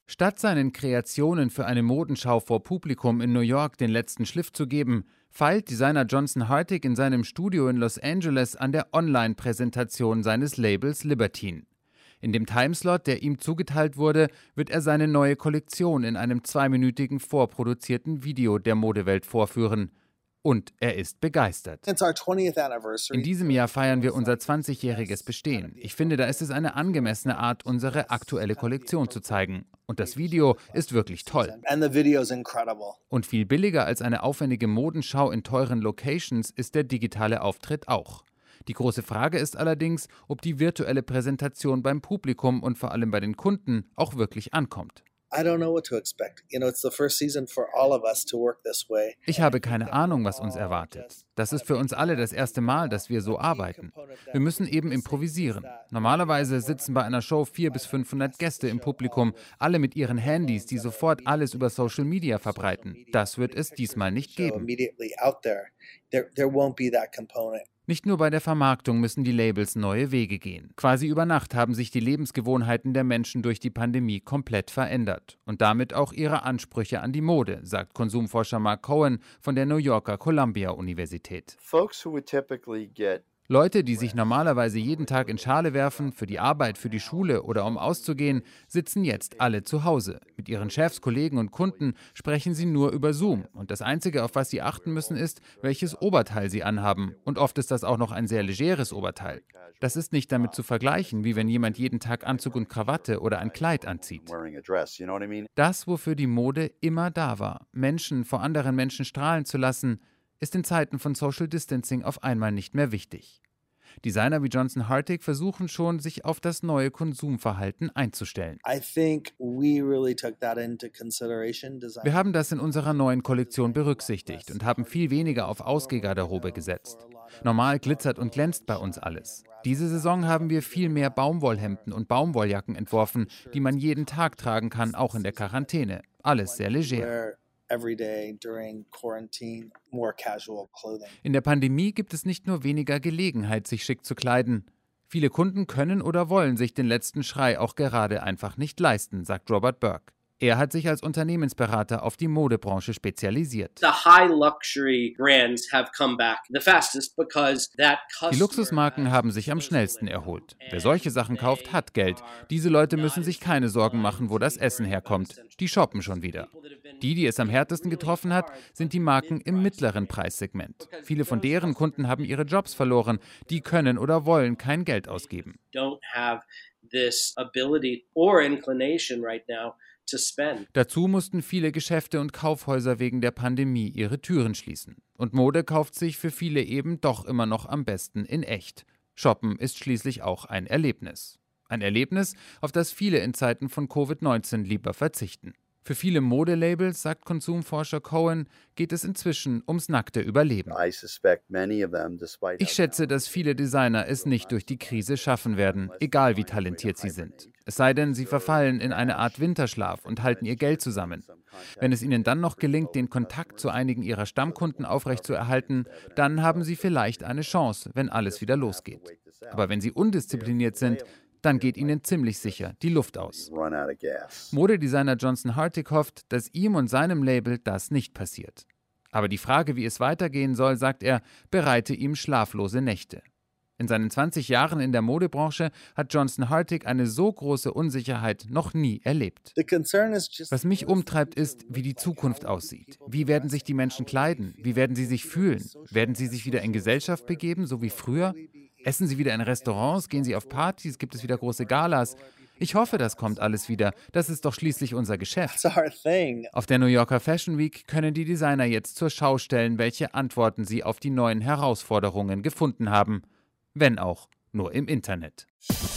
Statt seinen Kreationen für eine Modenschau vor Publikum in New York den letzten Schliff zu geben, feilt Designer Johnson Hartig in seinem Studio in Los Angeles an der Online-Präsentation seines Labels Libertine. In dem Timeslot, der ihm zugeteilt wurde, wird er seine neue Kollektion in einem 2-minütigen vorproduzierten Video der Modewelt vorführen. Und er ist begeistert. In diesem Jahr feiern wir unser 20-jähriges Bestehen. Ich finde, da ist es eine angemessene Art, unsere aktuelle Kollektion zu zeigen. Und das Video ist wirklich toll. Und viel billiger als eine aufwendige Modenschau in teuren Locations ist der digitale Auftritt auch. Die große Frage ist allerdings, ob die virtuelle Präsentation beim Publikum und vor allem bei den Kunden auch wirklich ankommt. Ich habe keine Ahnung, was uns erwartet. Das ist für uns alle das erste Mal, dass wir so arbeiten. Wir müssen eben improvisieren. Normalerweise sitzen bei einer Show 400 bis 500 Gäste im Publikum, alle mit ihren Handys, die sofort alles über Social Media verbreiten. Das wird es diesmal nicht geben. Nicht nur bei der Vermarktung müssen die Labels neue Wege gehen. Quasi über Nacht haben sich die Lebensgewohnheiten der Menschen durch die Pandemie komplett verändert. Und damit auch ihre Ansprüche an die Mode, sagt Konsumforscher Mark Cohen von der New Yorker Columbia-Universität. Leute, die sich normalerweise jeden Tag in Schale werfen, für die Arbeit, für die Schule oder um auszugehen, sitzen jetzt alle zu Hause. Mit ihren Chefs, Kollegen und Kunden sprechen sie nur über Zoom. Und das Einzige, auf was sie achten müssen, ist, welches Oberteil sie anhaben. Und oft ist das auch noch ein sehr legeres Oberteil. Das ist nicht damit zu vergleichen, wie wenn jemand jeden Tag Anzug und Krawatte oder ein Kleid anzieht. Das, wofür die Mode immer da war, Menschen vor anderen Menschen strahlen zu lassen, ist in Zeiten von Social Distancing auf einmal nicht mehr wichtig. Designer wie Johnson Hartig versuchen schon, sich auf das neue Konsumverhalten einzustellen. Wir haben das in unserer neuen Kollektion berücksichtigt und haben viel weniger auf Ausgehgarderobe gesetzt. Normal glitzert und glänzt bei uns alles. Diese Saison haben wir viel mehr Baumwollhemden und Baumwolljacken entworfen, die man jeden Tag tragen kann, auch in der Quarantäne. Alles sehr leger. In der Pandemie gibt es nicht nur weniger Gelegenheit, sich schick zu kleiden. Viele Kunden können oder wollen sich den letzten Schrei auch gerade einfach nicht leisten, sagt Robert Burke. Er hat sich als Unternehmensberater auf die Modebranche spezialisiert. Die Luxusmarken haben sich am schnellsten erholt. Wer solche Sachen kauft, hat Geld. Diese Leute müssen sich keine Sorgen machen, wo das Essen herkommt. Die shoppen schon wieder. Die es am härtesten getroffen hat, sind die Marken im mittleren Preissegment. Viele von deren Kunden haben ihre Jobs verloren. Die können oder wollen kein Geld ausgeben. Dazu mussten viele Geschäfte und Kaufhäuser wegen der Pandemie ihre Türen schließen. Und Mode kauft sich für viele eben doch immer noch am besten in echt. Shoppen ist schließlich auch ein Erlebnis. Ein Erlebnis, auf das viele in Zeiten von Covid-19 lieber verzichten. Für viele Modelabels, sagt Konsumforscher Cohen, geht es inzwischen ums nackte Überleben. Ich schätze, dass viele Designer es nicht durch die Krise schaffen werden, egal wie talentiert sie sind. Es sei denn, sie verfallen in eine Art Winterschlaf und halten ihr Geld zusammen. Wenn es ihnen dann noch gelingt, den Kontakt zu einigen ihrer Stammkunden aufrechtzuerhalten, dann haben sie vielleicht eine Chance, wenn alles wieder losgeht. Aber wenn sie undiszipliniert sind, dann geht ihnen ziemlich sicher die Luft aus. Modedesigner Johnson Hartig hofft, dass ihm und seinem Label das nicht passiert. Aber die Frage, wie es weitergehen soll, sagt er, bereite ihm schlaflose Nächte. In seinen 20 Jahren in der Modebranche hat Johnson Hartig eine so große Unsicherheit noch nie erlebt. Was mich umtreibt, ist, wie die Zukunft aussieht. Wie werden sich die Menschen kleiden? Wie werden sie sich fühlen? Werden sie sich wieder in Gesellschaft begeben, so wie früher? Essen sie wieder in Restaurants? Gehen sie auf Partys? Gibt es wieder große Galas? Ich hoffe, das kommt alles wieder. Das ist doch schließlich unser Geschäft. Auf der New Yorker Fashion Week können die Designer jetzt zur Schau stellen, welche Antworten sie auf die neuen Herausforderungen gefunden haben. Wenn auch nur im Internet.